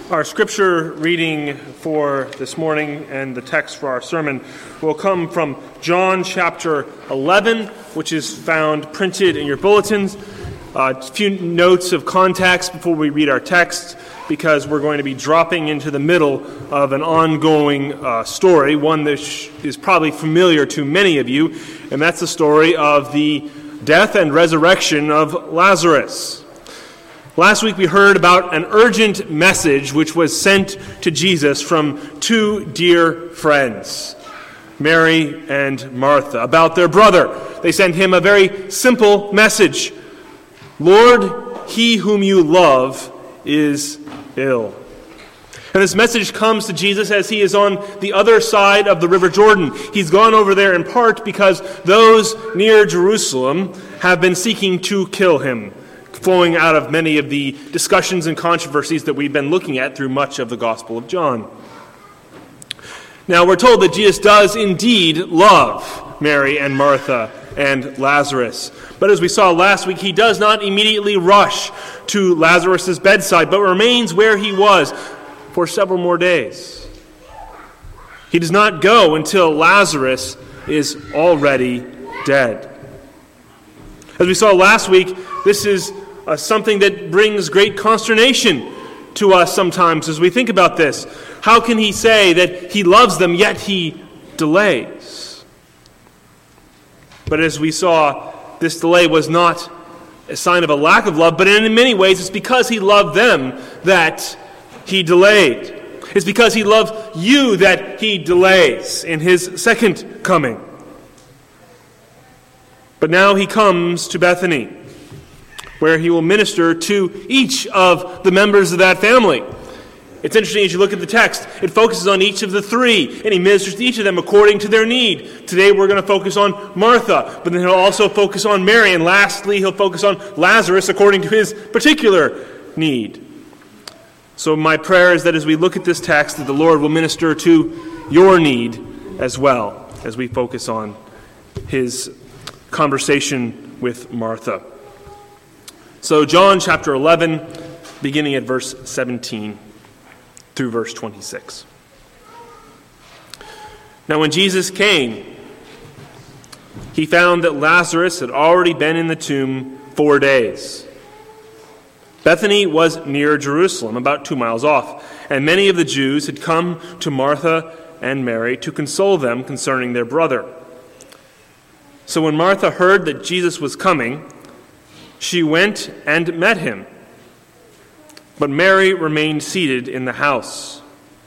Our scripture reading for this morning and the text for our sermon will come from John chapter 11, which is found printed in your bulletins. A few notes of context before we read our text, because we're going to be dropping into the middle of an ongoing story, one that is probably familiar to many of you, and that's the story of the death and resurrection of Lazarus. Last week we heard about an urgent message which was sent to Jesus from two dear friends, Mary and Martha, about their brother. They sent him a very simple message. Lord, he whom you love is ill. And this message comes to Jesus as he is on the other side of the River Jordan. He's gone over there in part because those near Jerusalem have been seeking to kill him, flowing out of many of the discussions and controversies that we've been looking at through much of the Gospel of John. Now, we're told that Jesus does indeed love Mary and Martha and Lazarus. But as we saw last week, he does not immediately rush to Lazarus' bedside, but remains where he was for several more days. He does not go until Lazarus is already dead. As we saw last week, this is something that brings great consternation to us sometimes as we think about this. How can he say that he loves them, yet he delays? But as we saw, this delay was not a sign of a lack of love, but in many ways it's because he loved them that he delayed. It's because he loved you that he delays in his second coming. But now he comes to Bethany, where he will minister to each of the members of that family. It's interesting as you look at the text, it focuses on each of the three, and he ministers to each of them according to their need. Today we're going to focus on Martha, but then he'll also focus on Mary, and lastly he'll focus on Lazarus according to his particular need. So my prayer is that as we look at this text, that the Lord will minister to your need as well, as we focus on his conversation with Martha. So John chapter 11, beginning at verse 17 through verse 26. Now when Jesus came, he found that Lazarus had already been in the tomb 4 days. Bethany was near Jerusalem, about 2 miles off, and many of the Jews had come to Martha and Mary to console them concerning their brother. So when Martha heard that Jesus was coming, she went and met him. But Mary remained seated in the house.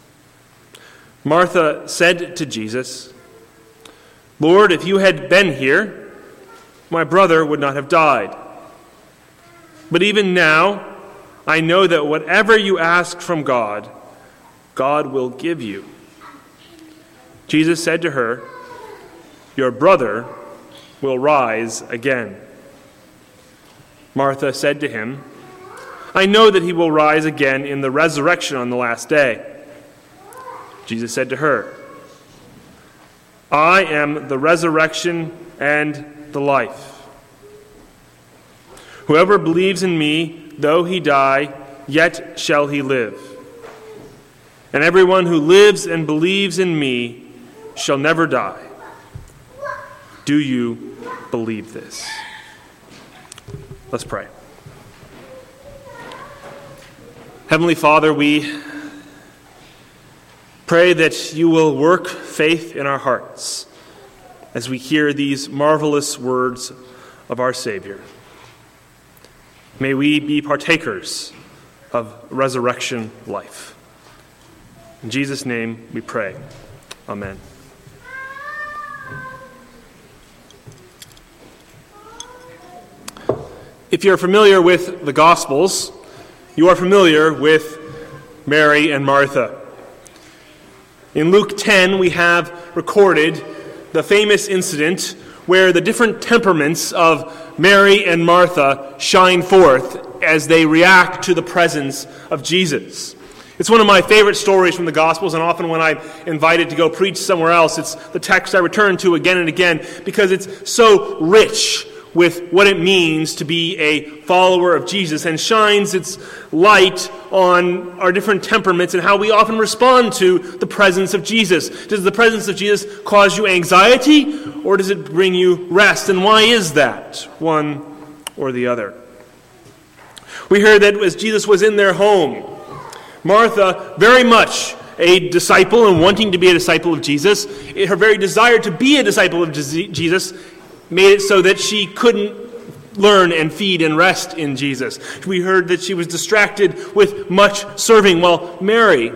Martha said to Jesus, "Lord, if you had been here, my brother would not have died. But even now, I know that whatever you ask from God, God will give you." Jesus said to her, "Your brother will rise again." Martha said to him, "I know that he will rise again in the resurrection on the last day." Jesus said to her, "I am the resurrection and the life. Whoever believes in me, though he die, yet shall he live. And everyone who lives and believes in me shall never die. Do you believe this?" Let's pray. Heavenly Father, we pray that you will work faith in our hearts as we hear these marvelous words of our Savior. May we be partakers of resurrection life. In Jesus' name we pray. Amen. If you're familiar with the Gospels, you are familiar with Mary and Martha. In Luke 10, we have recorded the famous incident where the different temperaments of Mary and Martha shine forth as they react to the presence of Jesus. It's one of my favorite stories from the Gospels, and often when I'm invited to go preach somewhere else, it's the text I return to again and again because it's so rich with what it means to be a follower of Jesus and shines its light on our different temperaments and how we often respond to the presence of Jesus. Does the presence of Jesus cause you anxiety, or does it bring you rest? And why is that, one or the other? We heard that as Jesus was in their home, Martha, very much a disciple and wanting to be a disciple of Jesus, her very desire to be a disciple of Jesus made it so that she couldn't learn and feed and rest in Jesus. We heard that she was distracted with much serving, while Mary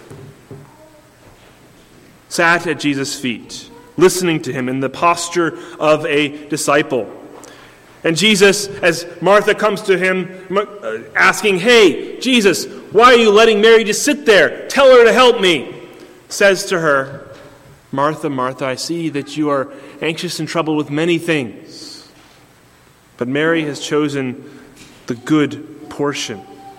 sat at Jesus' feet, listening to him in the posture of a disciple. And Jesus, as Martha comes to him asking, "Hey, Jesus, why are you letting Mary just sit there? Tell her to help me," says to her, "Martha, Martha, I see that you are anxious and troubled with many things, but Mary has chosen the good portion."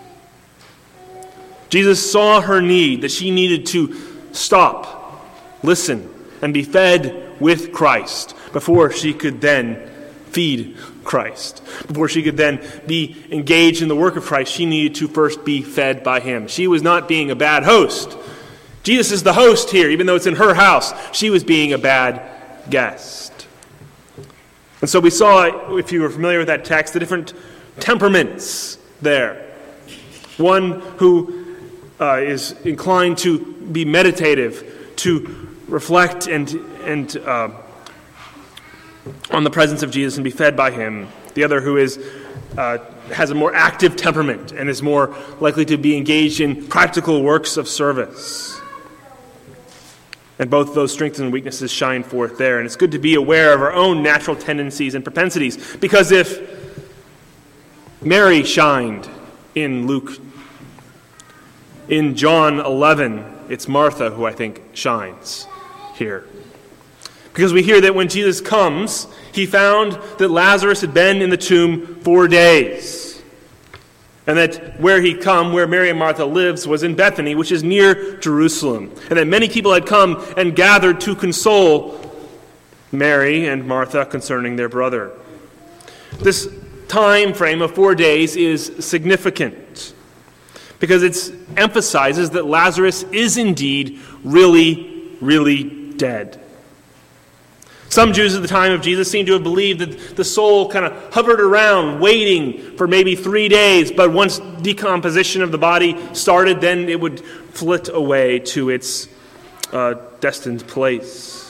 Jesus saw her need, that she needed to stop, listen, and be fed with Christ before she could then feed Christ. Before she could then be engaged in the work of Christ, she needed to first be fed by him. She was not being a bad host. Jesus is the host here, even though it's in her house. She was being a bad guest. And so we saw, if you were familiar with that text, the different temperaments there. One who is inclined to be meditative, to reflect and on the presence of Jesus and be fed by him. The other who is has a more active temperament and is more likely to be engaged in practical works of service. And both those strengths and weaknesses shine forth there. And it's good to be aware of our own natural tendencies and propensities, because if Mary shined in Luke, in John 11, it's Martha who I think shines here. Because we hear that when Jesus comes, he found that Lazarus had been in the tomb 4 days. And that where Mary and Martha lives, was in Bethany, which is near Jerusalem. And that many people had come and gathered to console Mary and Martha concerning their brother. This time frame of 4 days is significant, because it emphasizes that Lazarus is indeed really, really dead. Some Jews at the time of Jesus seem to have believed that the soul kind of hovered around, waiting for maybe 3 days, but once decomposition of the body started, then it would flit away to its destined place.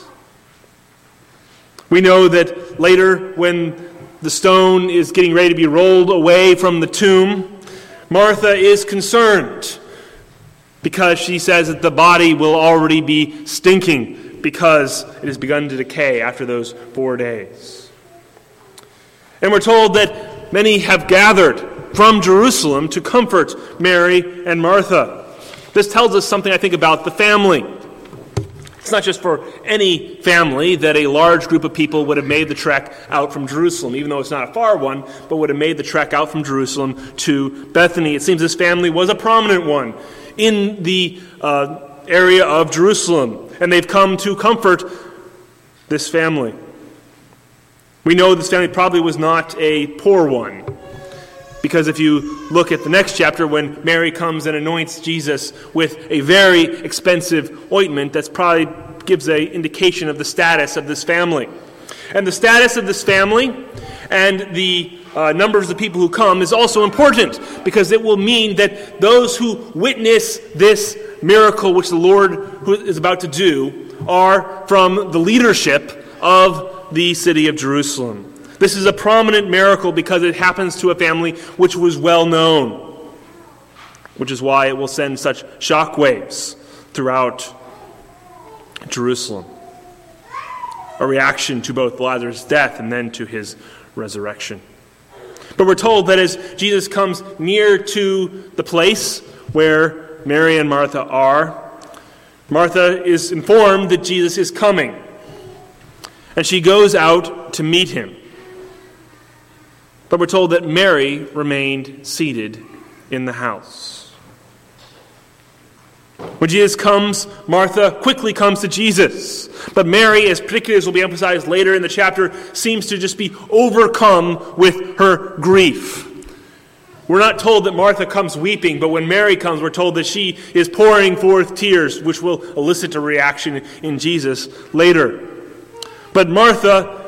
We know that later, when the stone is getting ready to be rolled away from the tomb, Martha is concerned because she says that the body will already be stinking, because it has begun to decay after those 4 days. And we're told that many have gathered from Jerusalem to comfort Mary and Martha. This tells us something, I think, about the family. It's not just for any family that a large group of people would have made the trek out from Jerusalem, even though it's not a far one, but would have made the trek out from Jerusalem to Bethany. It seems this family was a prominent one in the area of Jerusalem, and they've come to comfort this family. We know this family probably was not a poor one, because if you look at the next chapter, when Mary comes and anoints Jesus with a very expensive ointment, that's probably gives an indication of the status of this family. And the status of this family and the numbers of people who come is also important, because it will mean that those who witness this miracle which the Lord is about to do are from the leadership of the city of Jerusalem. This is a prominent miracle because it happens to a family which was well known, which is why it will send such shockwaves throughout Jerusalem. A reaction to both Lazarus' death and then to his resurrection. But we're told that as Jesus comes near to the place where Mary and Martha are, Martha is informed that Jesus is coming, and she goes out to meet him. But we're told that Mary remained seated in the house. When Jesus comes, Martha quickly comes to Jesus. But Mary, particularly as will be emphasized later in the chapter, seems to just be overcome with her grief. We're not told that Martha comes weeping, but when Mary comes, we're told that she is pouring forth tears, which will elicit a reaction in Jesus later. But Martha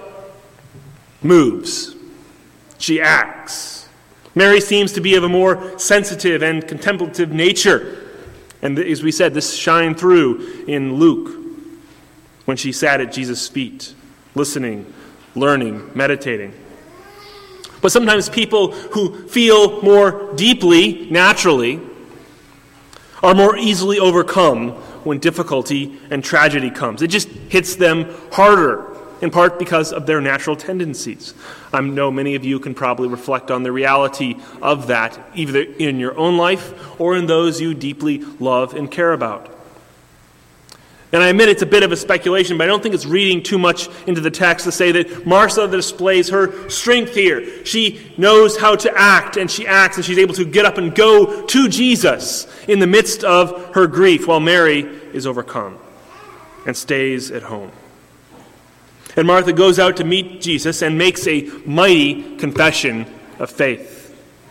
moves. She acts. Mary seems to be of a more sensitive and contemplative nature. And as we said, this shined through in Luke when she sat at Jesus' feet, listening, learning, meditating. But sometimes people who feel more deeply, naturally, are more easily overcome when difficulty and tragedy comes. It just hits them harder, in part because of their natural tendencies. I know many of you can probably reflect on the reality of that, either in your own life or in those you deeply love and care about. And I admit it's a bit of a speculation, but I don't think it's reading too much into the text to say that Martha displays her strength here. She knows how to act, and she acts, and she's able to get up and go to Jesus in the midst of her grief, while Mary is overcome and stays at home. And Martha goes out to meet Jesus and makes a mighty confession of faith.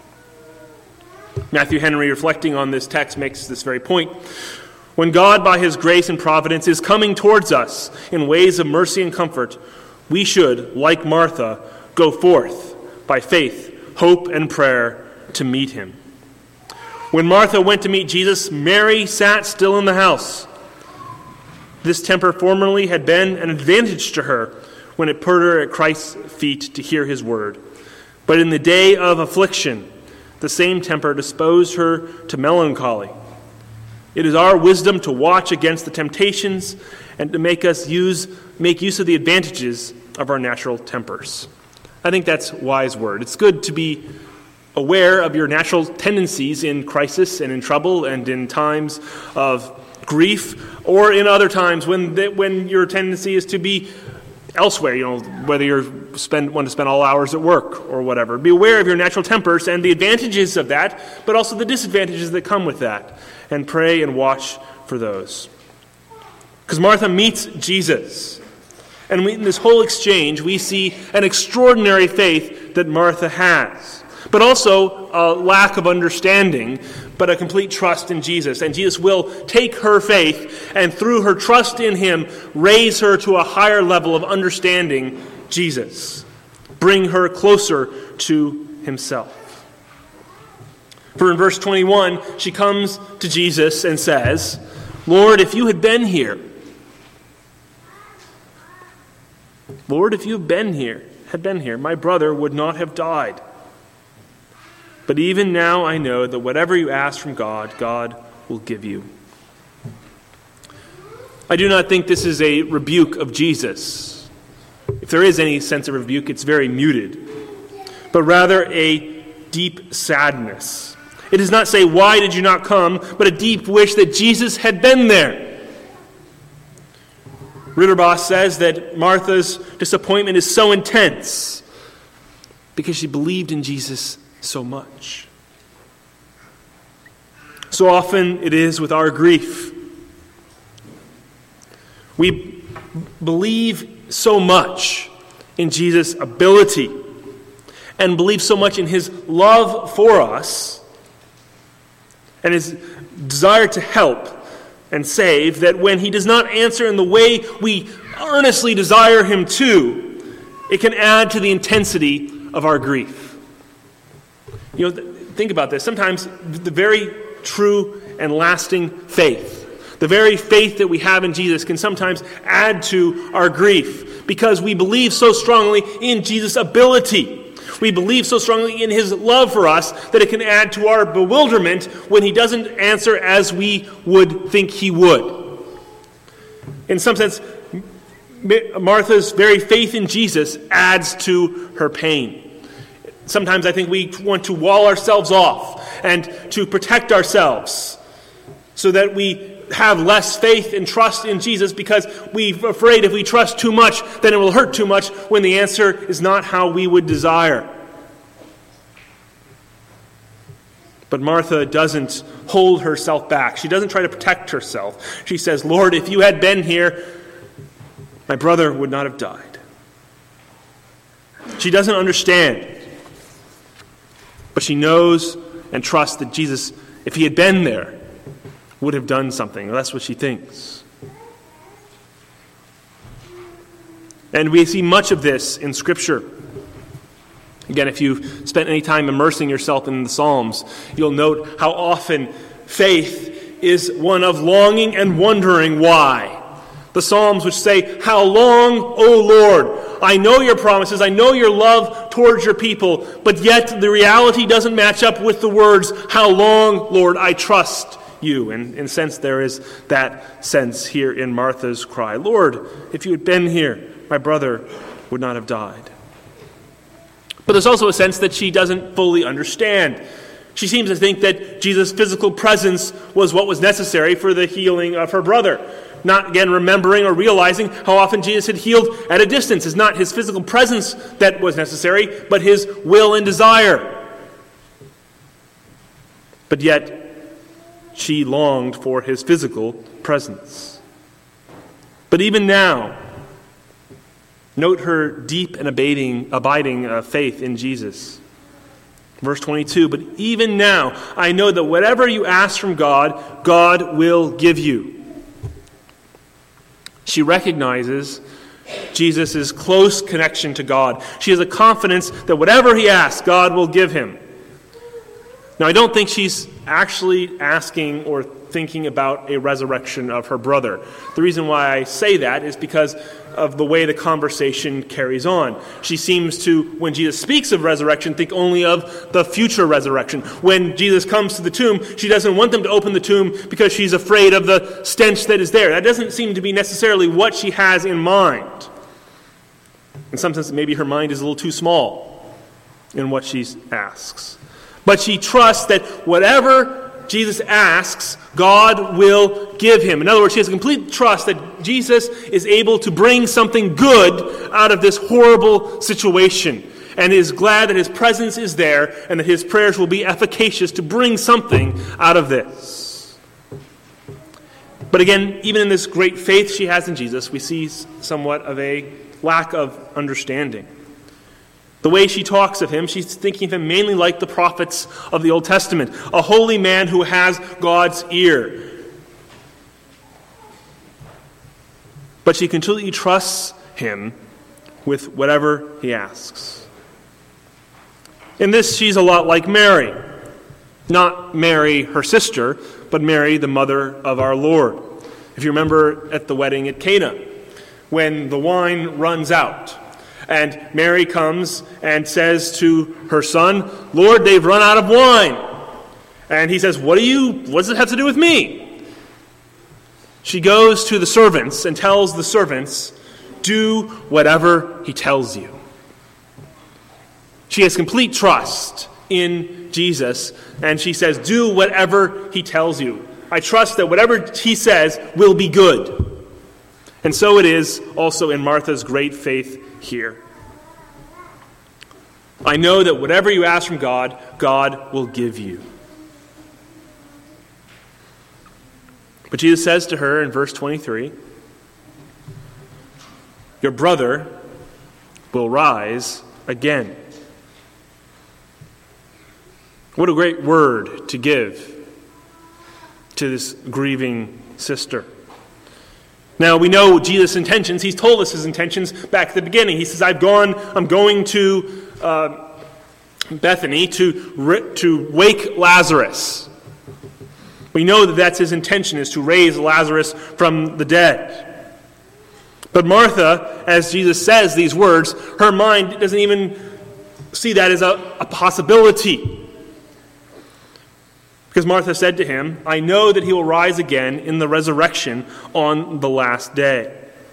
Matthew Henry, reflecting on this text, makes this very point. When God, by his grace and providence, is coming towards us in ways of mercy and comfort, we should, like Martha, go forth by faith, hope, and prayer to meet him. When Martha went to meet Jesus, Mary sat still in the house. This temper formerly had been an advantage to her when it put her at Christ's feet to hear his word. But in the day of affliction, the same temper disposed her to melancholy. It is our wisdom to watch against the temptations and to make use of the advantages of our natural tempers. I think that's wise word. It's good to be aware of your natural tendencies in crisis and in trouble and in times of grief, or in other times when your tendency is to be elsewhere, whether you want to spend all hours at work or whatever. Be aware of your natural tempers and the advantages of that, but also the disadvantages that come with that, and pray and watch for those. Because Martha meets Jesus, and in this whole exchange, we see an extraordinary faith that Martha has, but also a lack of understanding, but a complete trust in Jesus. And Jesus will take her faith and through her trust in him, raise her to a higher level of understanding Jesus. Bring her closer to himself. For in verse 21, she comes to Jesus and says, Lord, if you had been here, my brother would not have died. But even now I know that whatever you ask from God, God will give you. I do not think this is a rebuke of Jesus. If there is any sense of rebuke, it's very muted. But rather a deep sadness. It does not say, why did you not come? But a deep wish that Jesus had been there. Ritterboss says that Martha's disappointment is so intense because she believed in Jesus so much. So often it is with our grief. We believe so much in Jesus' ability and believe so much in his love for us and his desire to help and save that when he does not answer in the way we earnestly desire him to, it can add to the intensity of our grief. Think about this. Sometimes the very true and lasting faith, the very faith that we have in Jesus, can sometimes add to our grief because we believe so strongly in Jesus' ability. We believe so strongly in his love for us that it can add to our bewilderment when he doesn't answer as we would think he would. In some sense, Martha's very faith in Jesus adds to her pain. Sometimes I think we want to wall ourselves off and to protect ourselves so that we have less faith and trust in Jesus because we're afraid if we trust too much, then it will hurt too much when the answer is not how we would desire. But Martha doesn't hold herself back. She doesn't try to protect herself. She says, Lord, if you had been here, my brother would not have died. She doesn't understand But she knows and trusts that Jesus, if he had been there, would have done something. That's what she thinks. And we see much of this in Scripture. Again, if you've spent any time immersing yourself in the Psalms, you'll note how often faith is one of longing and wondering why. The Psalms which say, "How long, O Lord? I know your promises, I know your love towards your people, but yet the reality doesn't match up with the words, 'How long, Lord, I trust you.'" And in a sense, there is that sense here in Martha's cry. "Lord, if you had been here, my brother would not have died." But there's also a sense that she doesn't fully understand. She seems to think that Jesus' physical presence was what was necessary for the healing of her brother. Not, again, remembering or realizing how often Jesus had healed at a distance. It's not his physical presence that was necessary, but his will and desire. But yet, she longed for his physical presence. But even now, note her deep and abiding faith in Jesus. Verse 22, "But even now, I know that whatever you ask from God, God will give you." She recognizes Jesus' close connection to God. She has a confidence that whatever he asks, God will give him. Now, I don't think she's actually asking or thinking about a resurrection of her brother. The reason why I say that is because of the way the conversation carries on. She seems to, when Jesus speaks of resurrection, think only of the future resurrection. When Jesus comes to the tomb, she doesn't want them to open the tomb because she's afraid of the stench that is there. That doesn't seem to be necessarily what she has in mind. In some sense, maybe her mind is a little too small in what she asks. But she trusts that whatever Jesus asks, God will give him. In other words, she has a complete trust that Jesus is able to bring something good out of this horrible situation, and is glad that his presence is there and that his prayers will be efficacious to bring something out of this. But again, even in this great faith she has in Jesus, we see somewhat of a lack of understanding. The way she talks of him, she's thinking of him mainly like the prophets of the Old Testament, a holy man who has God's ear. But she completely trusts him with whatever he asks. In this, she's a lot like Mary. Not Mary, her sister, but Mary, the mother of our Lord. If you remember at the wedding at Cana, when the wine runs out, and Mary comes and says to her son, "Lord, they've run out of wine." And he says, what does it have to do with me? She goes to the servants and tells the servants, "Do whatever he tells you." She has complete trust in Jesus, and she says, "Do whatever he tells you. I trust that whatever he says will be good." And so it is also in Martha's great faith here. I know that whatever you ask from God, God will give you. But Jesus says to her in verse 23, "Your brother will rise again." What a great word to give to this grieving sister. Now, we know Jesus' intentions. He's told us his intentions back at the beginning. He says, I'm going to Bethany to wake Lazarus. We know that that's his intention, is to raise Lazarus from the dead. But Martha, as Jesus says these words, her mind doesn't even see that as a possibility. Because Martha said to him, "I know that he will rise again in the resurrection on the last day."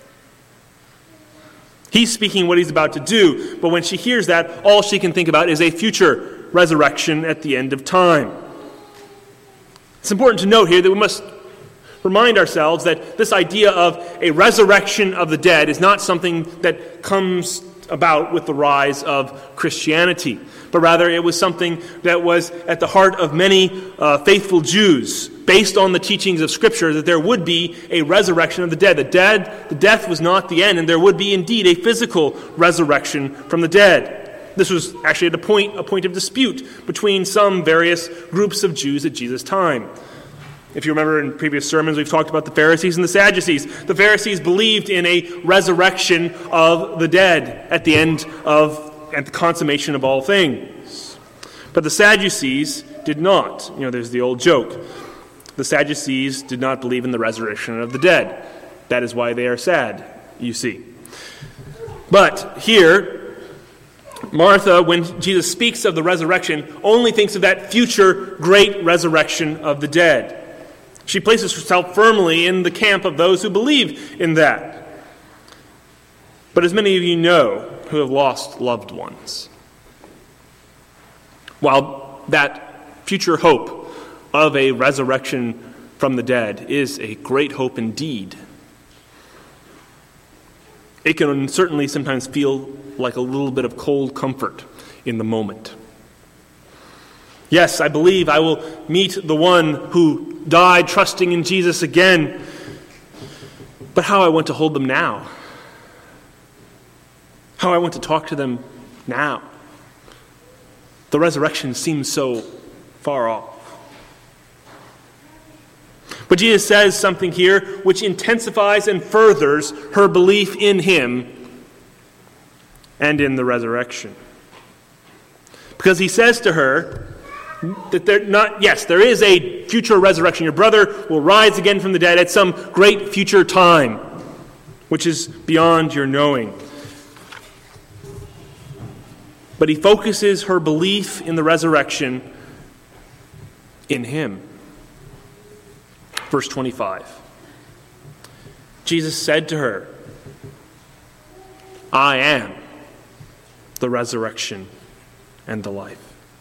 He's speaking what he's about to do, but when she hears that, all she can think about is a future resurrection at the end of time. It's important to note here that we must remind ourselves that this idea of a resurrection of the dead is not something that comes about with the rise of Christianity, but rather it was something that was at the heart of many faithful Jews, based on the teachings of Scripture, that there would be a resurrection of the dead. The death was not the end, and there would be indeed a physical resurrection from the dead. This was actually a point of dispute between some various groups of Jews at Jesus' time. If you remember in previous sermons, we've talked about the Pharisees and the Sadducees. The Pharisees believed in a resurrection of the dead at the consummation of all things. But the Sadducees did not. There's the old joke. The Sadducees did not believe in the resurrection of the dead. That is why they are sad, you see. But here, Martha, when Jesus speaks of the resurrection, only thinks of that future great resurrection of the dead. She places herself firmly in the camp of those who believe in that. But as many of you know who have lost loved ones, while that future hope of a resurrection from the dead is a great hope indeed, it can certainly sometimes feel like a little bit of cold comfort in the moment. Yes, I believe I will meet the one who died trusting in Jesus again. But how I want to hold them now. How I want to talk to them now. The resurrection seems so far off. But Jesus says something here which intensifies and furthers her belief in him and in the resurrection. Because he says to her that there is a future resurrection. Your brother will rise again from the dead at some great future time, which is beyond your knowing. But he focuses her belief in the resurrection in him. Verse 25. Jesus said to her, I am the resurrection and the life.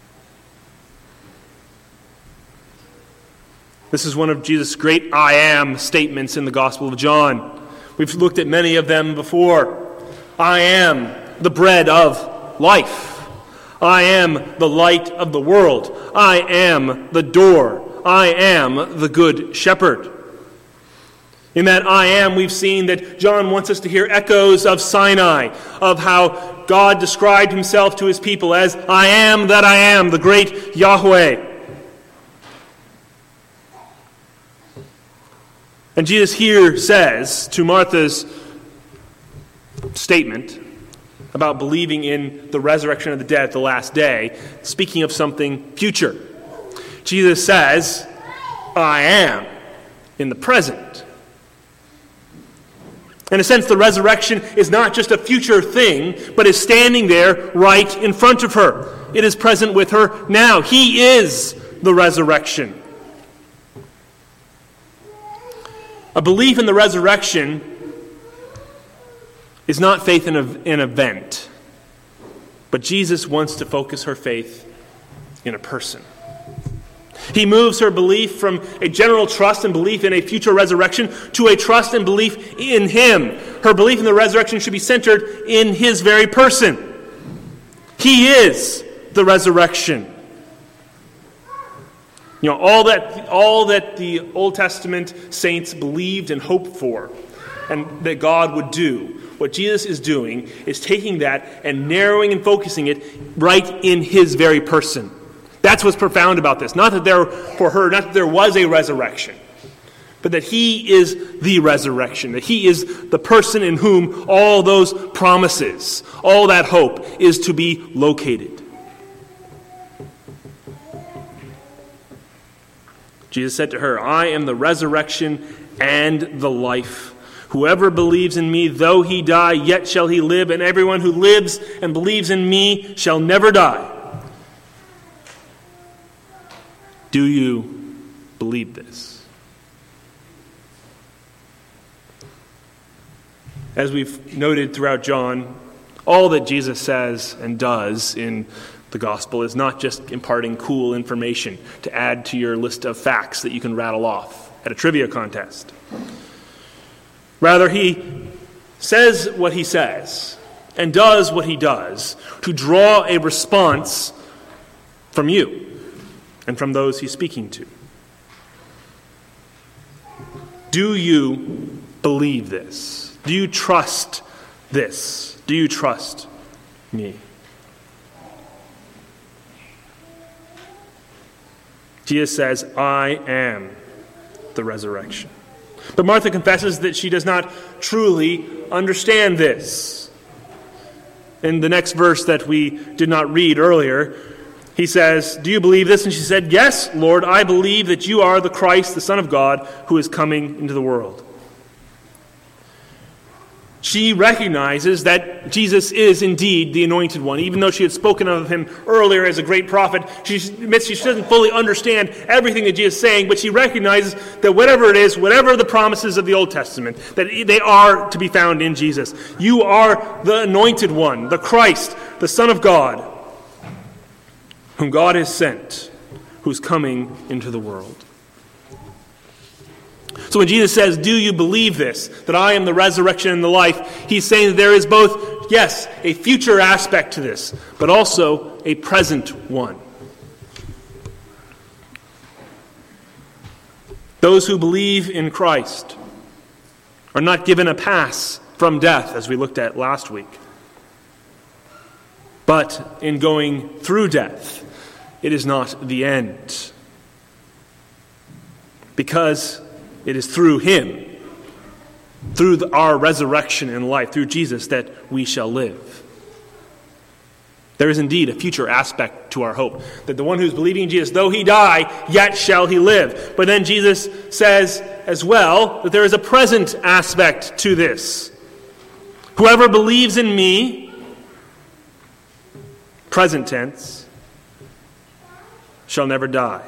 This is one of Jesus' great I am statements in the Gospel of John. We've looked at many of them before. I am the bread of life. I am the light of the world. I am the door. I am the good shepherd. In that I am, we've seen that John wants us to hear echoes of Sinai, of how God described himself to his people as I am that I am, the great Yahweh. And Jesus here says to Martha's statement about believing in the resurrection of the dead at the last day, speaking of something future. Jesus says, I am, in the present. In a sense, the resurrection is not just a future thing, but is standing there right in front of her. It is present with her now. He is the resurrection. A belief in the resurrection is not faith in an event, but Jesus wants to focus her faith in a person. He moves her belief from a general trust and belief in a future resurrection to a trust and belief in him. Her belief in the resurrection should be centered in his very person. He is the resurrection. All that the Old Testament saints believed and hoped for, and that God would do. What Jesus is doing is taking that and narrowing and focusing it right in his very person. That's what's profound about this. Not that there was a resurrection, but that he is the resurrection, that he is the person in whom all those promises, all that hope is to be located. Jesus said to her, I am the resurrection and the life. Whoever believes in me, though he die, yet shall he live, and everyone who lives and believes in me shall never die. Do you believe this? As we've noted throughout John, all that Jesus says and does in the gospel is not just imparting cool information to add to your list of facts that you can rattle off at a trivia contest. Rather, he says what he says and does what he does to draw a response from you and from those he's speaking to. Do you believe this? Do you trust this? Do you trust me? Jesus says, I am the resurrection. But Martha confesses that she does not truly understand this. In the next verse that we did not read earlier, he says, do you believe this? And she said, yes, Lord, I believe that you are the Christ, the Son of God, who is coming into the world. She recognizes that Jesus is indeed the Anointed One. Even though she had spoken of him earlier as a great prophet, she admits she doesn't fully understand everything that Jesus is saying, but she recognizes that whatever it is, whatever the promises of the Old Testament, that they are to be found in Jesus. You are the Anointed One, the Christ, the Son of God, whom God has sent, who's coming into the world. So when Jesus says, do you believe this, that I am the resurrection and the life, he's saying that there is both, yes, a future aspect to this, but also a present one. Those who believe in Christ are not given a pass from death, as we looked at last week. But in going through death, it is not the end. Because it is through him, through our resurrection in life, through Jesus, that we shall live. There is indeed a future aspect to our hope, that the one who is believing in Jesus, though he die, yet shall he live. But then Jesus says as well that there is a present aspect to this. Whoever believes in me, present tense, shall never die.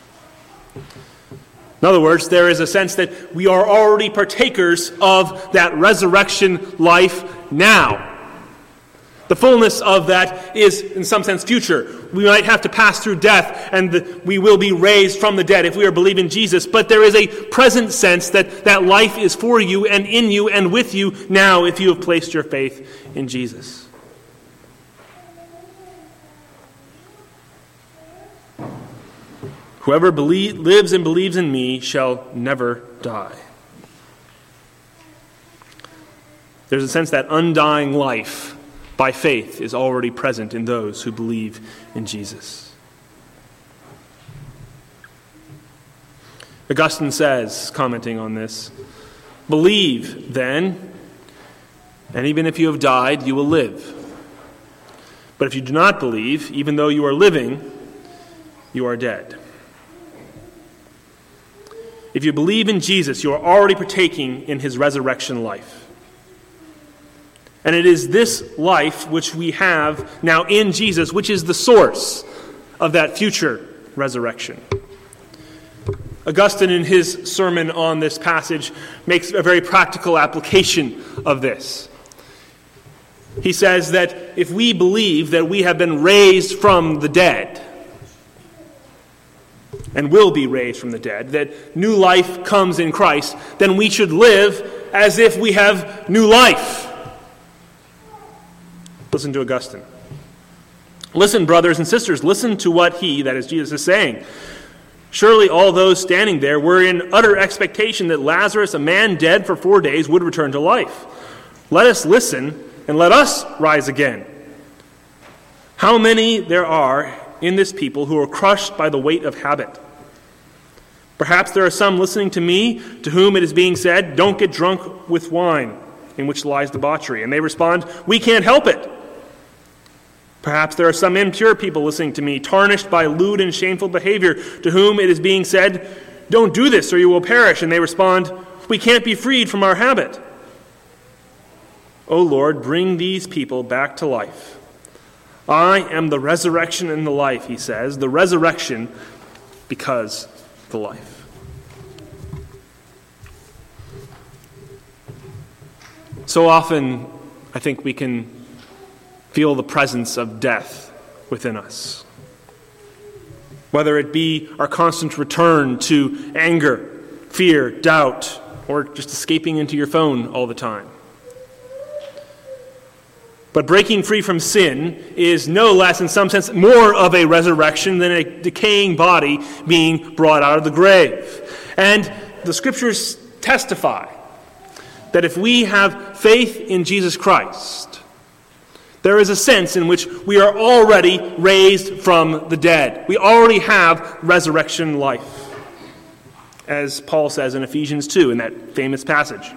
In other words, there is a sense that we are already partakers of that resurrection life now. The fullness of that is, in some sense, future. We might have to pass through death, and we will be raised from the dead if we are believing in Jesus. But there is a present sense that life is for you and in you and with you now if you have placed your faith in Jesus. Whoever lives and believes in me shall never die. There's a sense that undying life by faith is already present in those who believe in Jesus. Augustine says, commenting on this, believe then, and even if you have died, you will live. But if you do not believe, even though you are living, you are dead. If you believe in Jesus, you are already partaking in his resurrection life. And it is this life which we have now in Jesus, which is the source of that future resurrection. Augustine, in his sermon on this passage, makes a very practical application of this. He says that if we believe that we have been raised from the dead, and will be raised from the dead, that new life comes in Christ, then we should live as if we have new life. Listen to Augustine. Listen, brothers and sisters, listen to what he, that is Jesus, is saying. Surely all those standing there were in utter expectation that Lazarus, a man dead for 4 days, would return to life. Let us listen, and let us rise again. How many there are in this people who are crushed by the weight of habit. Perhaps there are some listening to me to whom it is being said, don't get drunk with wine, in which lies debauchery. And they respond, we can't help it. Perhaps there are some impure people listening to me, tarnished by lewd and shameful behavior, to whom it is being said, don't do this or you will perish. And they respond, we can't be freed from our habit. O Lord, bring these people back to life. I am the resurrection and the life, he says. The resurrection because the life. So often, I think we can feel the presence of death within us. Whether it be our constant return to anger, fear, doubt, or just escaping into your phone all the time. But breaking free from sin is no less, in some sense, more of a resurrection than a decaying body being brought out of the grave. And the Scriptures testify that if we have faith in Jesus Christ, There is a sense in which we are already raised from the dead. We already have resurrection life, as Paul says in Ephesians 2 in that famous passage.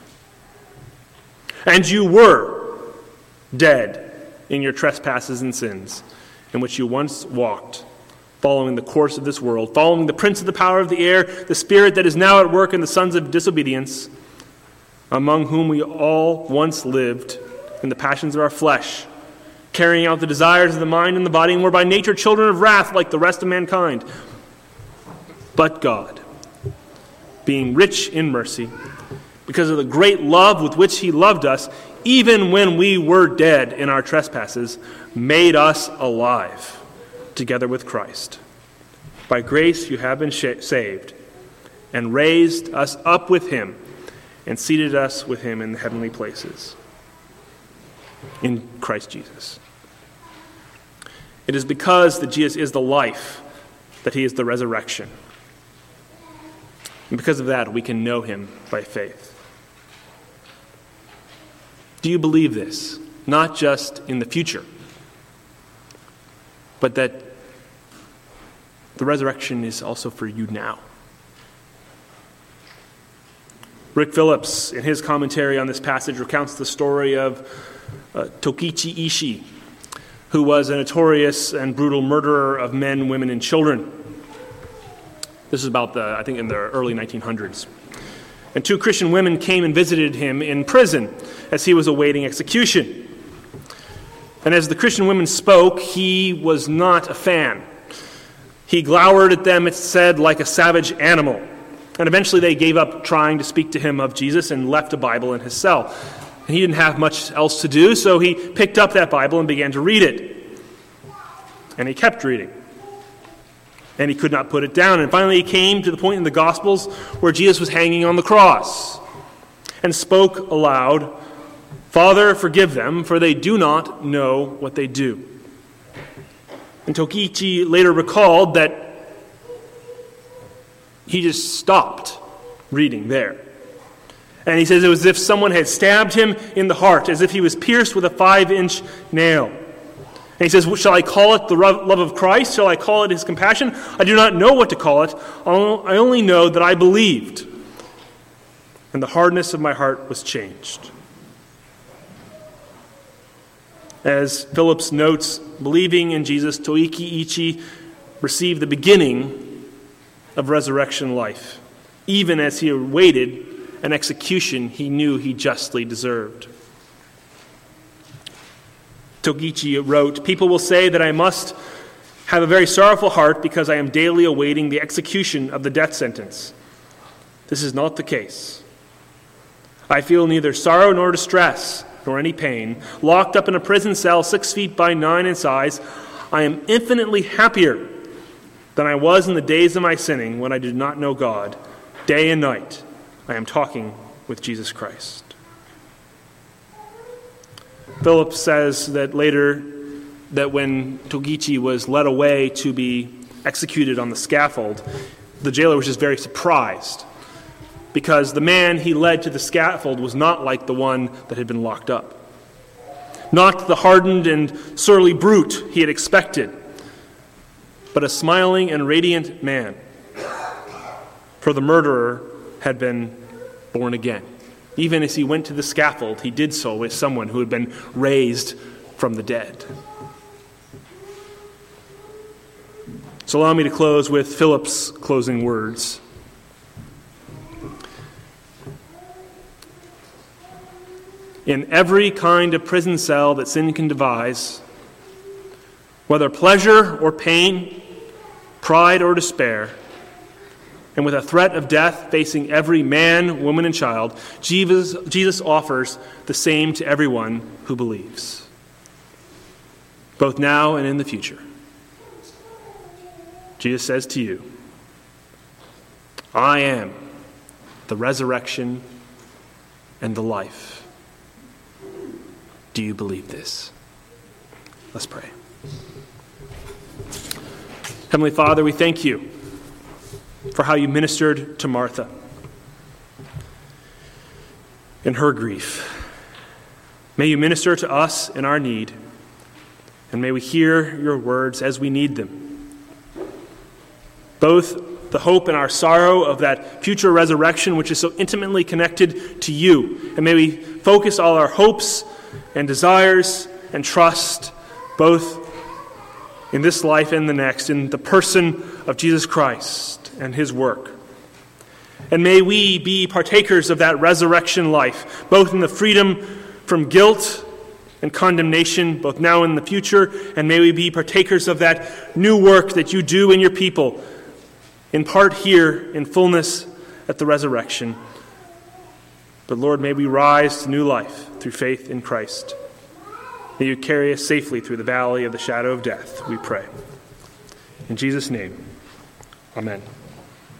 And you were dead in your trespasses and sins, in which you once walked, following the course of this world, following the prince of the power of the air, the spirit that is now at work in the sons of disobedience, among whom we all once lived in the passions of our flesh, carrying out the desires of the mind and the body, and were by nature children of wrath like the rest of mankind. But God, being rich in mercy, because of the great love with which he loved us, even when we were dead in our trespasses, made us alive together with Christ. By grace you have been saved, and raised us up with him, and seated us with him in the heavenly places in Christ Jesus. It is because that Jesus is the life that he is the resurrection. And because of that, we can know him by faith. Do you believe this? Not just in the future, but that the resurrection is also for you now. Rick Phillips, in his commentary on this passage, recounts the story of Tokichi Ishii, who was a notorious and brutal murderer of men, women, and children. This is about I think in the early 1900s. And 2 Christian women came and visited him in prison as he was awaiting execution. And as the Christian women spoke, he was not a fan. He glowered at them, it said, like a savage animal. And eventually they gave up trying to speak to him of Jesus and left a Bible in his cell. And he didn't have much else to do, so he picked up that Bible and began to read it. And he kept reading. And he could not put it down. And finally he came to the point in the Gospels where Jesus was hanging on the cross and spoke aloud, "Father, forgive them, for they do not know what they do." And Tokichi later recalled that he just stopped reading there. And he says it was as if someone had stabbed him in the heart, as if he was pierced with a 5-inch nail. And he says, shall I call it the love of Christ? Shall I call it his compassion? I do not know what to call it. I only know that I believed. And the hardness of my heart was changed. As Phillips notes, believing in Jesus, Toiki Ichi received the beginning of resurrection life, even as he awaited an execution he knew he justly deserved. Tokichi wrote, "People will say that I must have a very sorrowful heart because I am daily awaiting the execution of the death sentence. This is not the case. I feel neither sorrow nor distress, nor any pain. Locked up in a prison cell 6 feet by 9 in size, I am infinitely happier than I was in the days of my sinning when I did not know God. Day and night, I am talking with Jesus Christ." Phillips says that later, that when Tokichi was led away to be executed on the scaffold, the jailer was just very surprised because the man he led to the scaffold was not like the one that had been locked up. Not the hardened and surly brute he had expected, but a smiling and radiant man. For the murderer had been born again. Even as he went to the scaffold, he did so as someone who had been raised from the dead. So allow me to close with Philip's closing words. In every kind of prison cell that sin can devise, whether pleasure or pain, pride or despair, and with a threat of death facing every man, woman, and child, Jesus offers the same to everyone who believes, both now and in the future. Jesus says to you, "I am the resurrection and the life." Do you believe this? Let's pray. Heavenly Father, we thank you for how you ministered to Martha in her grief. May you minister to us in our need, and may we hear your words as we need them. Both the hope and our sorrow of that future resurrection, which is so intimately connected to you. And may we focus all our hopes and desires and trust, both in this life and the next, in the person of Jesus Christ and his work. And may we be partakers of that resurrection life, both in the freedom from guilt and condemnation, both now and in the future, and may we be partakers of that new work that you do in your people, in part here, in fullness at the resurrection. But Lord, may we rise to new life through faith in Christ. May you carry us safely through the valley of the shadow of death, we pray. In Jesus' name, amen.